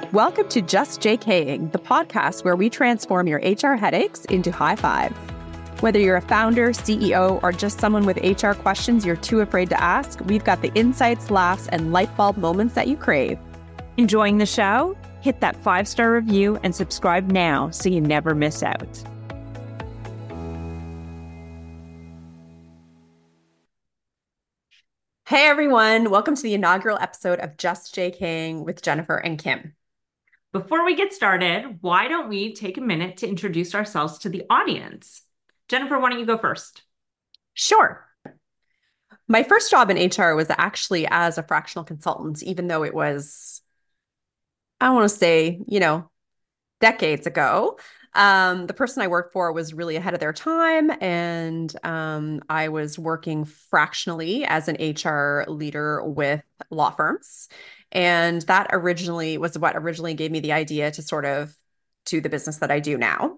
Welcome to Just JKing, the podcast where we transform your HR headaches into high fives. Whether you're a founder, CEO, or just someone with HR questions you're too afraid to ask, we've got the insights, laughs, and light bulb moments that you crave. Enjoying the show? Hit that 5-star review and subscribe now so you never miss out. Hey everyone, welcome to the inaugural episode of Just JKing with Jennifer and Kim. Before we get started, why don't we take a minute to introduce ourselves to the audience? Jennifer, why don't you go first? Sure. My first job in HR was actually as a fractional consultant, even though it was, I want to say, decades ago. The person I worked for was really ahead of their time, and I was working fractionally as an HR leader with law firms. And that originally was what originally gave me the idea to sort of do the business that I do now.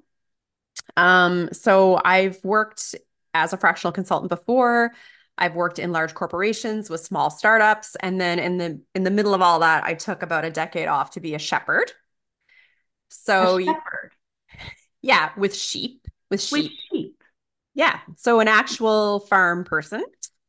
So I've worked as a fractional consultant before. I've worked in large corporations with small startups. And then in the middle of all that, I took about a decade off to be a shepherd. So A shepherd. Yeah, with sheep. With sheep. Yeah. So an actual farm person.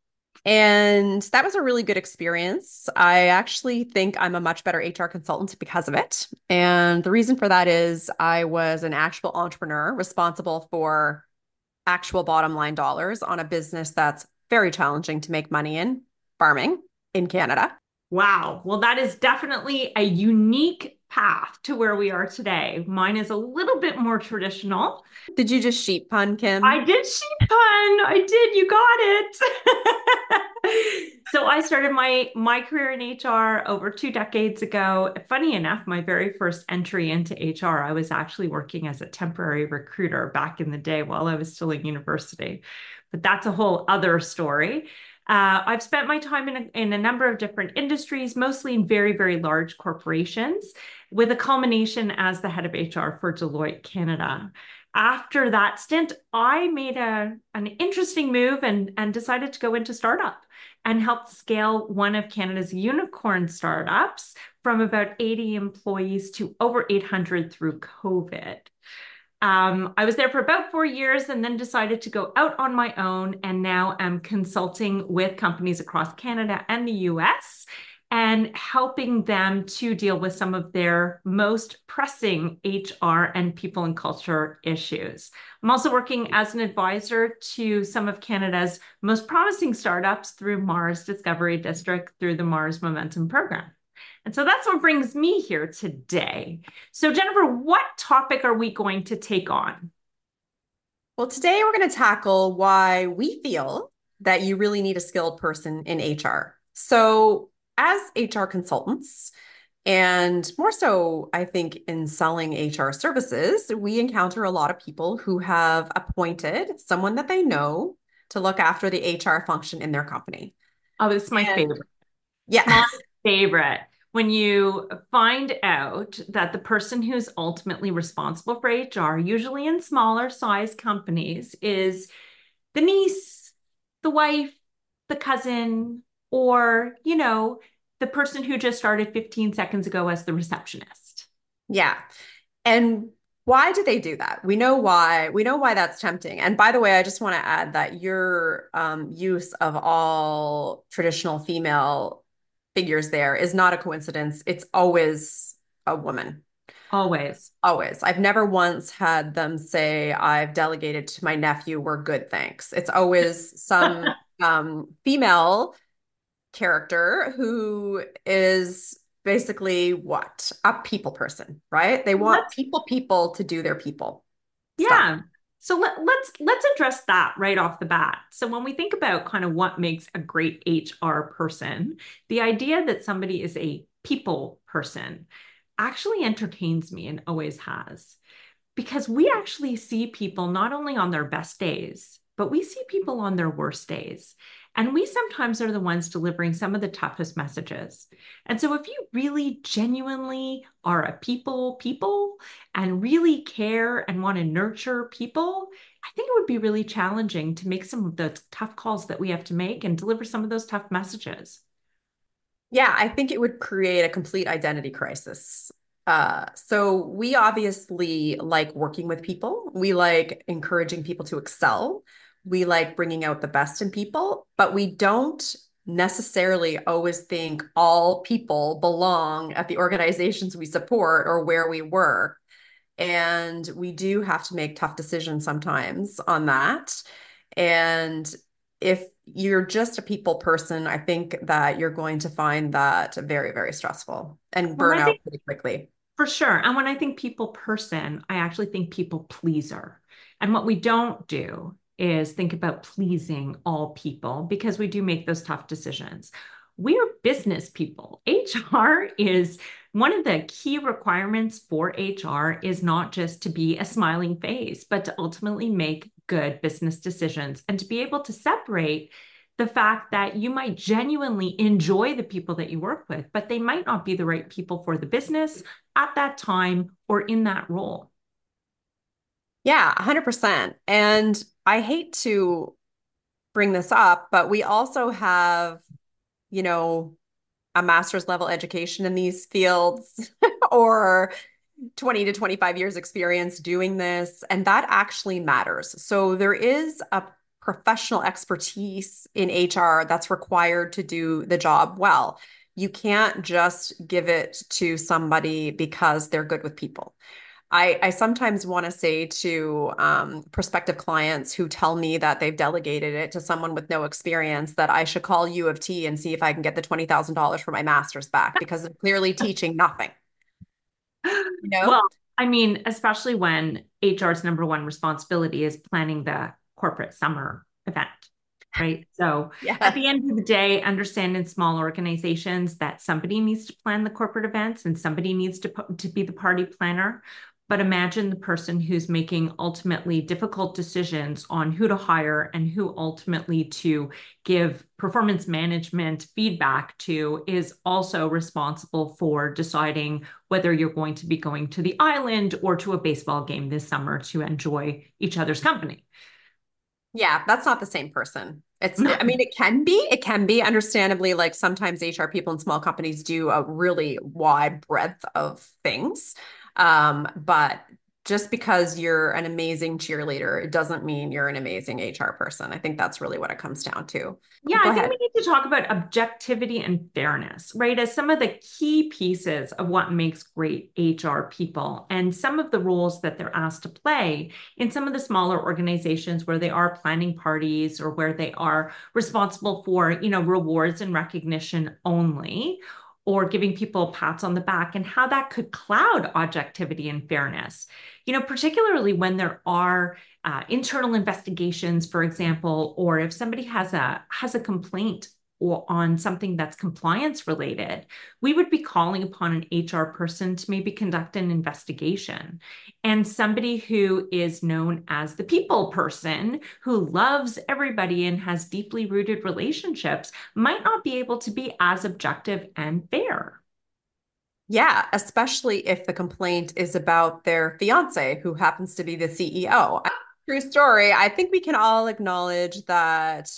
And that was a really good experience. I actually think I'm a much better HR consultant because of it. And the reason for that is I was an actual entrepreneur responsible for actual bottom line dollars on a business that's very challenging to make money in, farming in Canada. Wow. Well, that is definitely a unique path to where we are today. Mine is a little bit more traditional. Did you just sheep pun, Kim? I did sheep pun. I did. You got it. So I started my career in HR over 2 decades ago. Funny enough, my very first entry into HR, I was actually working as a temporary recruiter back in the day while I was still in university. But that's a whole other story. I've spent my time in a number of different industries, mostly in very, very large corporations, with a culmination as the head of HR for Deloitte Canada. After that stint, I made an interesting move and decided to go into startup and helped scale one of Canada's unicorn startups from about 80 employees to over 800 through COVID. I was there for about 4 years and then decided to go out on my own, and now I'm consulting with companies across Canada and the US and helping them to deal with some of their most pressing HR and people and culture issues. I'm also working as an advisor to some of Canada's most promising startups through Mars Discovery District through the Mars Momentum Program. And so that's what brings me here today. So Jennifer, what topic are we going to take on? Well, today we're going to tackle why we feel that you really need a skilled person in HR. So as HR consultants, and more so, I think, in selling HR services, we encounter a lot of people who have appointed someone that they know to look after the HR function in their company. Oh, this is my favorite. Yeah. My favorite. When you find out that the person who's ultimately responsible for HR, usually in smaller size companies, is the niece, the wife, the cousin, or, the person who just started 15 seconds ago as the receptionist. Yeah. And why do they do that? We know why. We know why that's tempting. And by the way, I just want to add that your use of all traditional female figures there is not a coincidence. It's always a woman. Always. Always. I've never once had them say, I've delegated to my nephew, we're good, thanks. It's always some female character who is basically what? A people person, right? They want people to do their people stuff. So let's address that right off the bat. So when we think about kind of what makes a great HR person, the idea that somebody is a people person actually entertains me and always has, because we actually see people not only on their best days, but we see people on their worst days. And we sometimes are the ones delivering some of the toughest messages. And so if you really genuinely are a people and really care and want to nurture people, I think it would be really challenging to make some of the tough calls that we have to make and deliver some of those tough messages. Yeah, I think it would create a complete identity crisis. So we obviously like working with people. We like encouraging people to excel. We like bringing out the best in people, but we don't necessarily always think all people belong at the organizations we support or where we work. And we do have to make tough decisions sometimes on that. And if you're just a people person, I think that you're going to find that very, very stressful and Well, burn I out think pretty quickly. for sure. And when I think people person, I actually think people pleaser. And what we don't do is think about pleasing all people because we do make those tough decisions. We're business people. HR is one of the key requirements for HR is not just to be a smiling face, but to ultimately make good business decisions and to be able to separate the fact that you might genuinely enjoy the people that you work with, but they might not be the right people for the business at that time or in that role. Yeah, 100%. And I hate to bring this up, but we also have, you know, a master's level education in these fields or 20 to 25 years experience doing this, and that actually matters. So there is a professional expertise in HR that's required to do the job well. You can't just give it to somebody because they're good with people. I sometimes want to say to prospective clients who tell me that they've delegated it to someone with no experience that I should call U of T and see if I can get the $20,000 for my master's back because they're clearly teaching nothing, you know? Well, I mean, especially when HR's number one responsibility is planning the corporate summer event, right? So at Yeah. the end of the day, understand in small organizations that somebody needs to plan the corporate events and somebody needs to be the party planner. But imagine the person who's making ultimately difficult decisions on who to hire and who ultimately to give performance management feedback to is also responsible for deciding whether you're going to be going to the island or to a baseball game this summer to enjoy each other's company. Yeah, that's not the same person. I mean, it can be understandably like sometimes HR people in small companies do a really wide breadth of things. But just because you're an amazing cheerleader, it doesn't mean you're an amazing HR person. I think that's really what it comes down to. Yeah, Go I think ahead. we need to talk about objectivity and fairness, right? As some of the key pieces of what makes great HR people and some of the roles that they're asked to play in some of the smaller organizations where they are planning parties or where they are responsible for, rewards and recognition only, or giving people pats on the back and how that could cloud objectivity and fairness. Particularly when there are internal investigations, for example, or if somebody has a complaint or on something that's compliance related, we would be calling upon an HR person to maybe conduct an investigation. And somebody who is known as the people person, who loves everybody and has deeply rooted relationships, might not be able to be as objective and fair. Yeah, especially if the complaint is about their fiance who happens to be the CEO. True story. I think we can all acknowledge that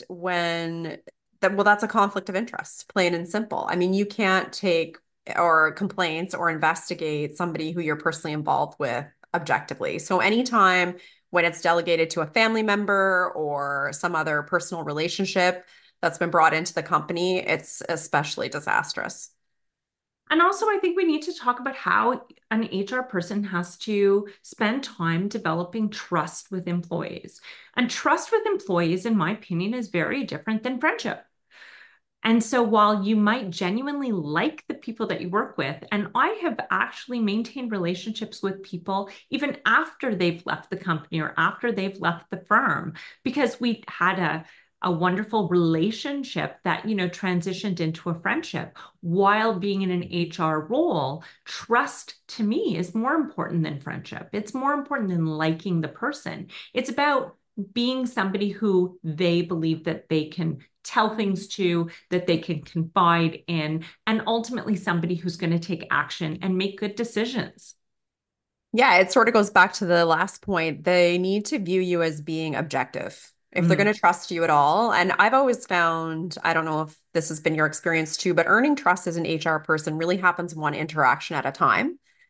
well, that's a conflict of interest, plain and simple. I mean, you can't take or complaints or investigate somebody who you're personally involved with objectively. So anytime when it's delegated to a family member or some other personal relationship that's been brought into the company, it's especially disastrous. And also, I think we need to talk about how an HR person has to spend time developing trust with employees. And trust with employees, in my opinion, is very different than friendship. And so while you might genuinely like the people that you work with, and I have actually maintained relationships with people even after they've left the company or after they've left the firm, because we had a wonderful relationship that, transitioned into a friendship while being in an HR role. Trust to me is more important than friendship. It's more important than liking the person. It's about being somebody who they believe that they can tell things to, that they can confide in, and ultimately somebody who's going to take action and make good decisions. Yeah, it sort of goes back to the last point. They need to view you as being objective if they're Mm. going to trust you at all. And I've always found, I don't know if this has been your experience too, but earning trust as an HR person really happens one interaction at a time.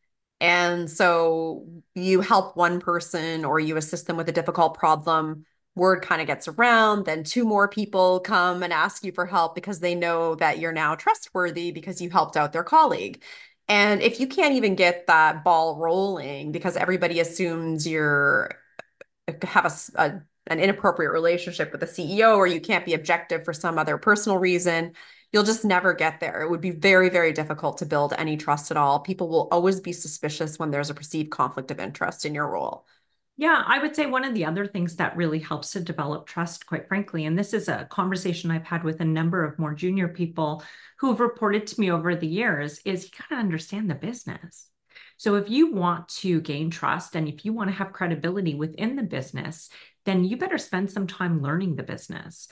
And so you help one person or you assist them with a difficult problem, word kind of gets around, then two more people come and ask you for help because they know that you're now trustworthy because you helped out their colleague. And if you can't even get that ball rolling because everybody assumes you're have an inappropriate relationship with the CEO or you can't be objective for some other personal reason, you'll just never get there. It would be very, very difficult to build any trust at all. People will always be suspicious when there's a perceived conflict of interest in your role. Yeah, I would say one of the other things that really helps to develop trust, quite frankly, and this is a conversation I've had with a number of more junior people who have reported to me over the years, is you got to understand the business. So if you want to gain trust and if you want to have credibility within the business, then you better spend some time learning the business.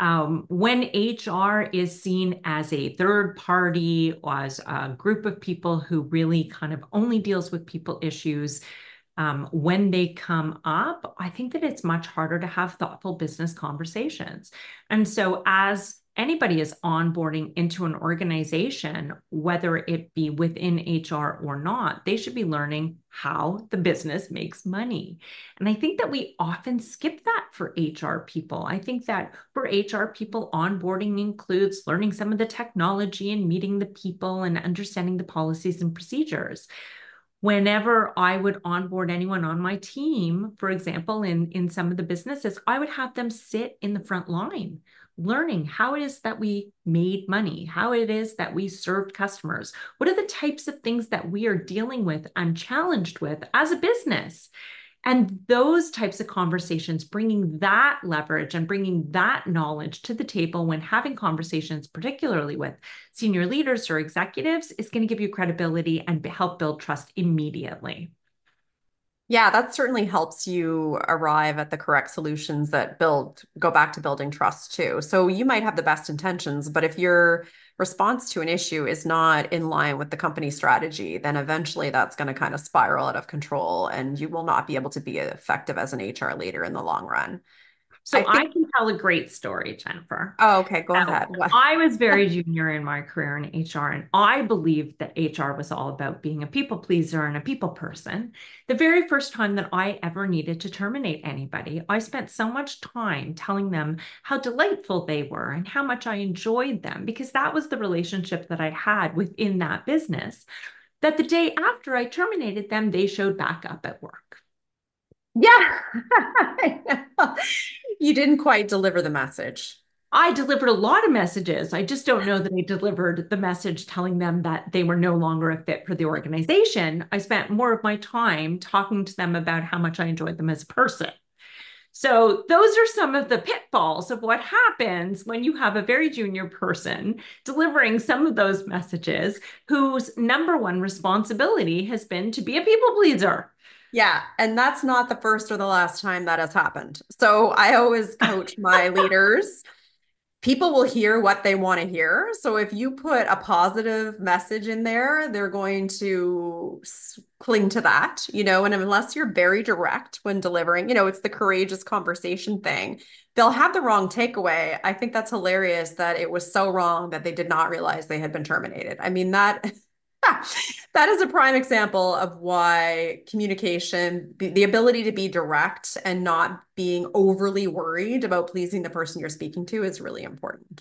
When HR is seen as a third party, as a group of people who really kind of only deals with people issues, when they come up, I think that it's much harder to have thoughtful business conversations. And so, as anybody is onboarding into an organization, whether it be within HR or not, they should be learning how the business makes money. And I think that we often skip that for HR people. I think that for HR people, onboarding includes learning some of the technology and meeting the people and understanding the policies and procedures. Whenever I would onboard anyone on my team, for example, in some of the businesses, I would have them sit in the front line, learning how it is that we made money, how it is that we served customers. What are the types of things that we are dealing with and challenged with as a business? And those types of conversations, bringing that leverage and bringing that knowledge to the table when having conversations, particularly with senior leaders or executives, is going to give you credibility and help build trust immediately. Yeah, that certainly helps you arrive at the correct solutions that go back to building trust too. So you might have the best intentions, but if your response to an issue is not in line with the company strategy, then eventually that's going to kind of spiral out of control and you will not be able to be effective as an HR leader in the long run. I So I think, can tell a great story, Jennifer. oh, okay, go So ahead. What? I was very junior in my career in HR, and I believed that HR was all about being a people pleaser and a people person. The very first time that I ever needed to terminate anybody, I spent so much time telling them how delightful they were and how much I enjoyed them, because that was the relationship that I had within that business, that the day after I terminated them, they showed back up at work. Yeah. You didn't quite deliver the message. I delivered a lot of messages. I just don't know that I delivered the message telling them that they were no longer a fit for the organization. I spent more of my time talking to them about how much I enjoyed them as a person. So, those are some of the pitfalls of what happens when you have a very junior person delivering some of those messages whose number one responsibility has been to be a people pleaser. Yeah, and that's not the first or the last time that has happened. So I always coach my leaders. People will hear what they want to hear. So if you put a positive message in there, they're going to cling to that, and unless you're very direct when delivering, it's the courageous conversation thing. They'll have the wrong takeaway. I think that's hilarious that it was so wrong that they did not realize they had been terminated. I mean, that that is a prime example of why communication, the ability to be direct and not being overly worried about pleasing the person you're speaking to is really important.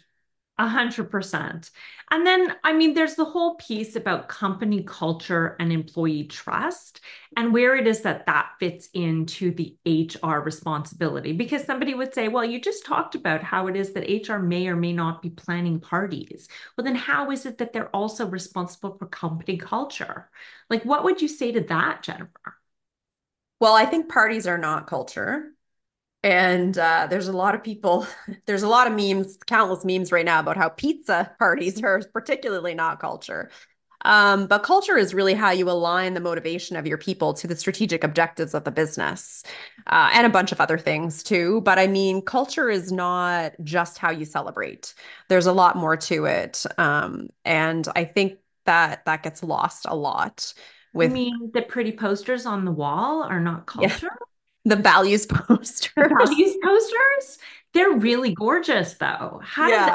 100%. And then, I mean, there's the whole piece about company culture and employee trust and where it is that that fits into the HR responsibility. Because somebody would say, well, you just talked about how it is that HR may or may not be planning parties. Well, then how is it that they're also responsible for company culture? Like, what would you say to that, Jennifer? Well, I think parties are not culture. And there's a lot of people, there's a lot of memes, countless memes right now about how pizza parties are particularly not culture. But culture is really how you align the motivation of your people to the strategic objectives of the business, and a bunch of other things too. But I mean, culture is not just how you celebrate. There's a lot more to it. And I think that that gets lost a lot You with, mean the pretty posters on the wall are not yeah, culture? the values The posters. values posters? They're really gorgeous, though. How did Yeah.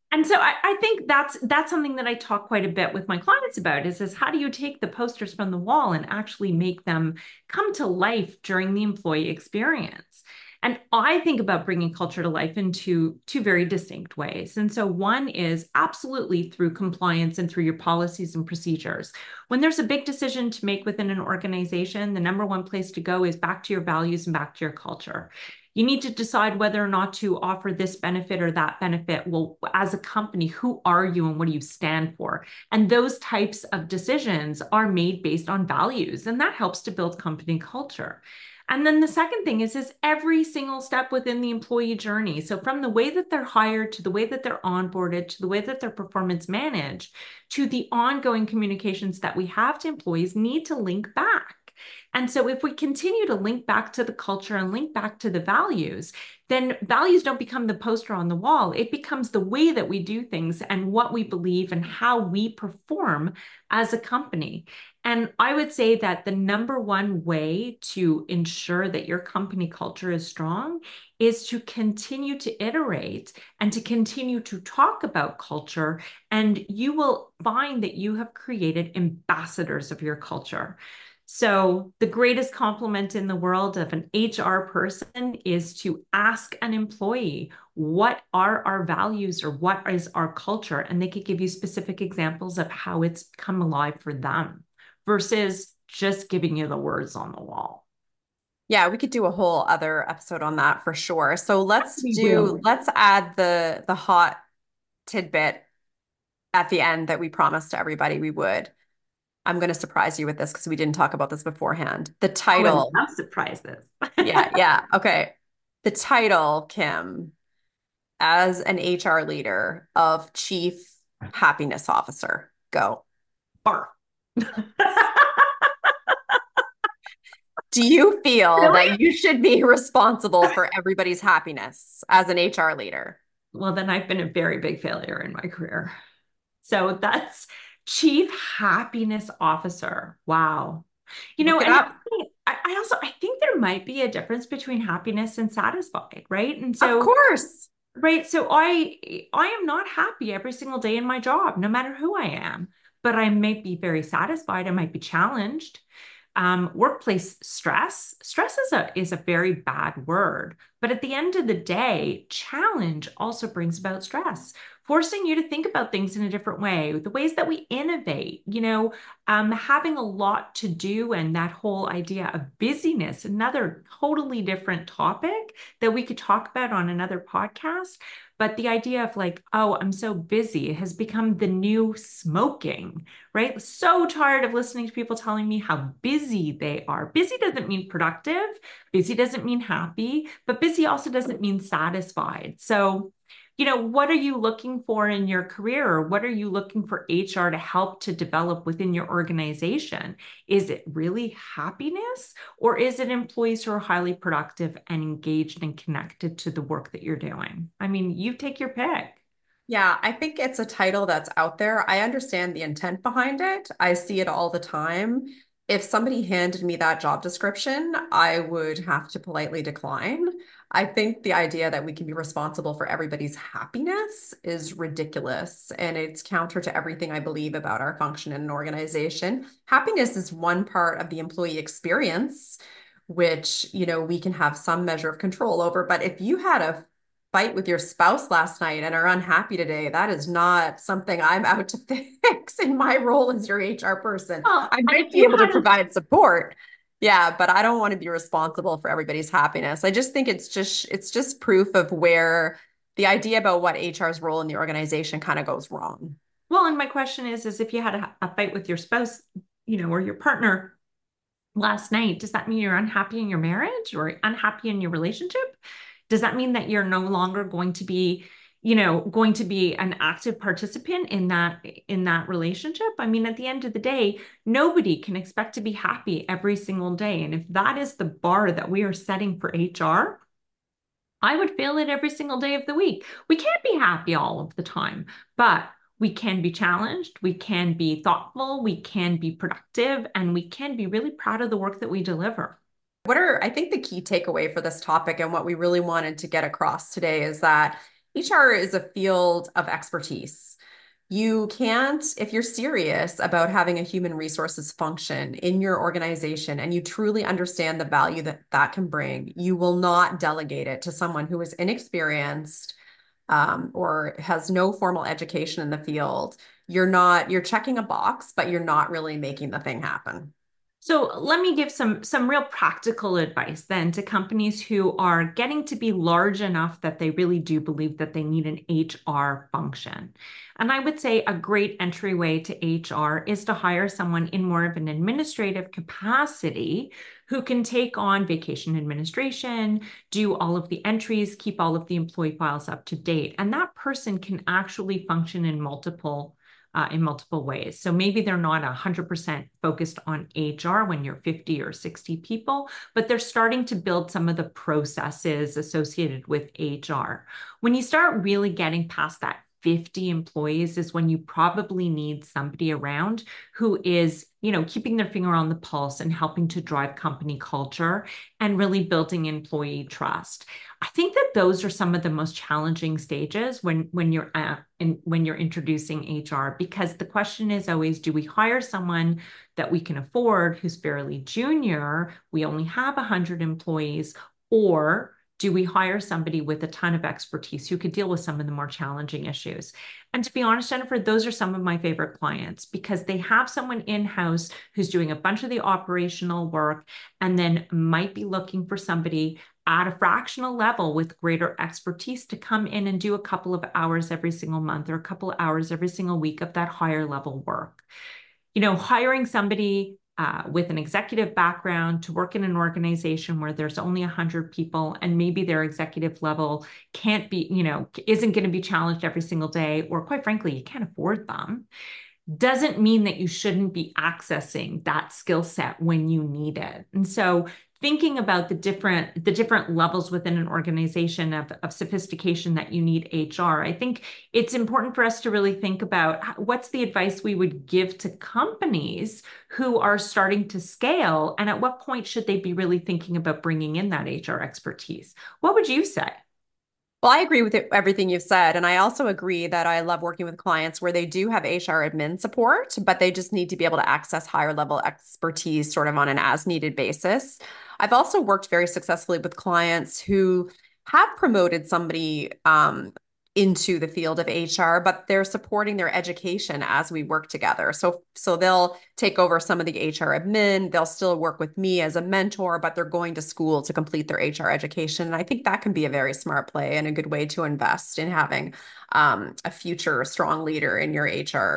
And so I think that's something that I talk quite a bit with my clients about is how do you take the posters from the wall and actually make them come to life during the employee experience? And I think about bringing culture to life in two very distinct ways. And so one is absolutely through compliance and through your policies and procedures. When there's a big decision to make within an organization, the number one place to go is back to your values and back to your culture. You need to decide whether or not to offer this benefit or that benefit. Well, as a company, who are you and what do you stand for? And those types of decisions are made based on values, and that helps to build company culture. And then the second thing is every single step within the employee journey. So from the way that they're hired to the way that they're onboarded to the way that their performance managed to the ongoing communications that we have to employees need to link back. And so if we continue to link back to the culture and link back to the values, then values don't become the poster on the wall. It becomes the way that we do things and what we believe and how we perform as a company. And I would say that the number one way to ensure that your company culture is strong is to continue to iterate and to continue to talk about culture. And you will find that you have created ambassadors of your culture. So the greatest compliment in the world of an HR person is to ask an employee, what are our values or what is our culture? And they could give you specific examples of how it's come alive for them versus just giving you the words on the wall. Yeah, we could do a whole other episode on that for sure. So We will. let's add the hot tidbit at the end that we promised to everybody we would. I'm going to surprise you with this because we didn't talk about this beforehand. The Oh, I title. love surprises. Yeah, yeah. Okay. The title, Kim, as an HR leader of Chief Happiness Officer. Go. Barf. Do you feel Really? that you should be responsible for everybody's happiness as an HR leader? Well, then I've been a very big failure in my career. So that's Chief Happiness Officer. Wow. Look it And up. I also I think there might be a difference between happiness and satisfied, right? And Of so, course. right, so I am not happy every single day in my job, no matter who I am, but I may be very satisfied. I might be challenged. Workplace stress. Stress is a very bad word, but at the end of the day, challenge also brings about stress, forcing you to think about things in a different way, the ways that we innovate, having a lot to do, and that whole idea of busyness, another totally different topic that we could talk about on another podcast. But the idea of like, oh, I'm so busy has become the new smoking, right? So tired of listening to people telling me how busy they are. Busy doesn't mean productive, busy doesn't mean happy, but busy also doesn't mean satisfied. So, what are you looking for in your career? Or what are you looking for HR to help to develop within your organization? Is it really happiness, or is it employees who are highly productive and engaged and connected to the work that you're doing? I mean, you take your pick. Yeah, I think it's a title that's out there. I understand the intent behind it. I see it all the time. If somebody handed me that job description, I would have to politely decline. I think the idea that we can be responsible for everybody's happiness is ridiculous, and it's counter to everything I believe about our function in an organization. Happiness is one part of the employee experience, which, we can have some measure of control over. But if you had a fight with your spouse last night and are unhappy today, that is not something I'm out to fix in my role as your HR person. Well, I and might if be you able to had a provide support. Yeah, but I don't want to be responsible for everybody's happiness. I just think it's just proof of where the idea about what HR's role in the organization kind of goes wrong. Well, and my question is if you had a fight with your spouse, or your partner last night, does that mean you're unhappy in your marriage or unhappy in your relationship? Does that mean that you're no longer going to be an active participant in that relationship? I mean, at the end of the day, nobody can expect to be happy every single day. And if that is the bar that we are setting for HR, I would feel it every single day of the week. We can't be happy all of the time, but we can be challenged, we can be thoughtful, we can be productive, and we can be really proud of the work that we deliver. I think the key takeaway for this topic and what we really wanted to get across today is that HR is a field of expertise. You can't, if you're serious about having a human resources function in your organization and you truly understand the value that that can bring, you will not delegate it to someone who is inexperienced, or has no formal education in the field. You're checking a box, but you're not really making the thing happen. So let me give some real practical advice then to companies who are getting to be large enough that they really do believe that they need an HR function. And I would say a great entryway to HR is to hire someone in more of an administrative capacity who can take on vacation administration, do all of the entries, keep all of the employee files up to date. And that person can actually function in multiple ways. So maybe they're not 100% focused on HR when you're 50 or 60 people, but they're starting to build some of the processes associated with HR. When you start really getting past that 50 employees is when you probably need somebody around who is, keeping their finger on the pulse and helping to drive company culture and really building employee trust. I think that those are some of the most challenging stages when you're introducing HR, because the question is always, do we hire someone that we can afford who's fairly junior? We only have 100 employees, or do we hire somebody with a ton of expertise who could deal with some of the more challenging issues? And to be honest, Jennifer, those are some of my favorite clients because they have someone in-house who's doing a bunch of the operational work and then might be looking for somebody at a fractional level with greater expertise to come in and do a couple of hours every single month or a couple of hours every single week of that higher level work. Hiring somebody with an executive background to work in an organization where there's only 100 people and maybe their executive level can't be, isn't going to be challenged every single day, or quite frankly, you can't afford them, doesn't mean that you shouldn't be accessing that skill set when you need it. And so thinking about the different levels within an organization of sophistication that you need HR, I think it's important for us to really think about what's the advice we would give to companies who are starting to scale, and at what point should they be really thinking about bringing in that HR expertise? What would you say? Well, I agree with everything you've said. And I also agree that I love working with clients where they do have HR admin support, but they just need to be able to access higher level expertise sort of on an as needed basis. I've also worked very successfully with clients who have promoted somebody into the field of HR, but they're supporting their education as we work together. So they'll take over some of the HR admin. They'll still work with me as a mentor, but they're going to school to complete their HR education. And I think that can be a very smart play and a good way to invest in having a future strong leader in your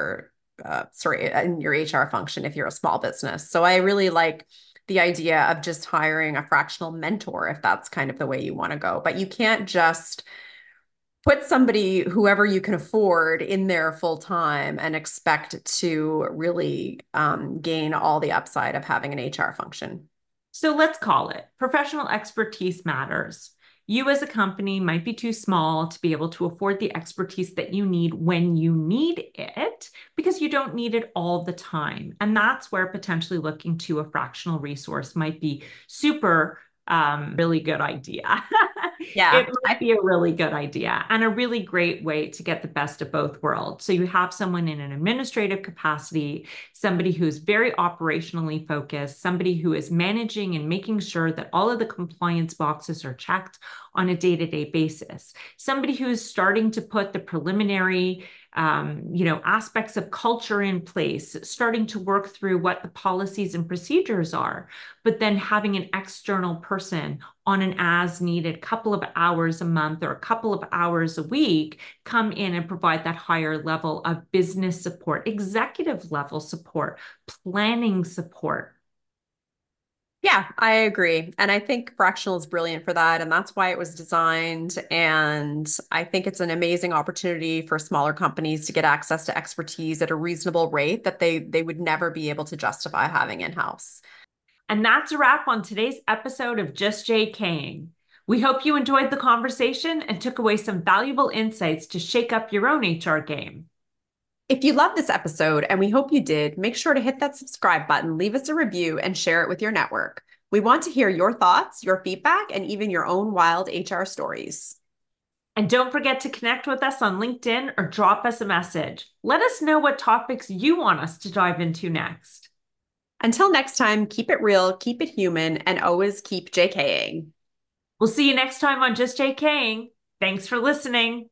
in your HR function if you're a small business. So I really like the idea of just hiring a fractional mentor if that's kind of the way you want to go. But you can't just put somebody, whoever you can afford, in there full time and expect to really gain all the upside of having an HR function. So let's call it professional expertise matters. You as a company might be too small to be able to afford the expertise that you need when you need it because you don't need it all the time. And that's where potentially looking to a fractional resource might be super really good idea. It Yeah, might be a really good idea and a really great way to get the best of both worlds. So you have someone in an administrative capacity, somebody who's very operationally focused, somebody who is managing and making sure that all of the compliance boxes are checked on a day-to-day basis, somebody who's starting to put the preliminary aspects of culture in place, starting to work through what the policies and procedures are, but then having an external person on an as needed couple of hours a month or a couple of hours a week come in and provide that higher level of business support, executive level support, planning support. yeah, I agree. And I think fractional is brilliant for that. And that's why it was designed. And I think it's an amazing opportunity for smaller companies to get access to expertise at a reasonable rate that they would never be able to justify having in-house. And that's a wrap on today's episode of Just JKing. We hope you enjoyed the conversation and took away some valuable insights to shake up your own HR game. If you love this episode, and we hope you did, make sure to hit that subscribe button, leave us a review, and share it with your network. We want to hear your thoughts, your feedback, and even your own wild HR stories. And don't forget to connect with us on LinkedIn or drop us a message. Let us know what topics you want us to dive into next. Until next time, keep it real, keep it human, and always keep JKing. We'll see you next time on Just JKing. Thanks for listening.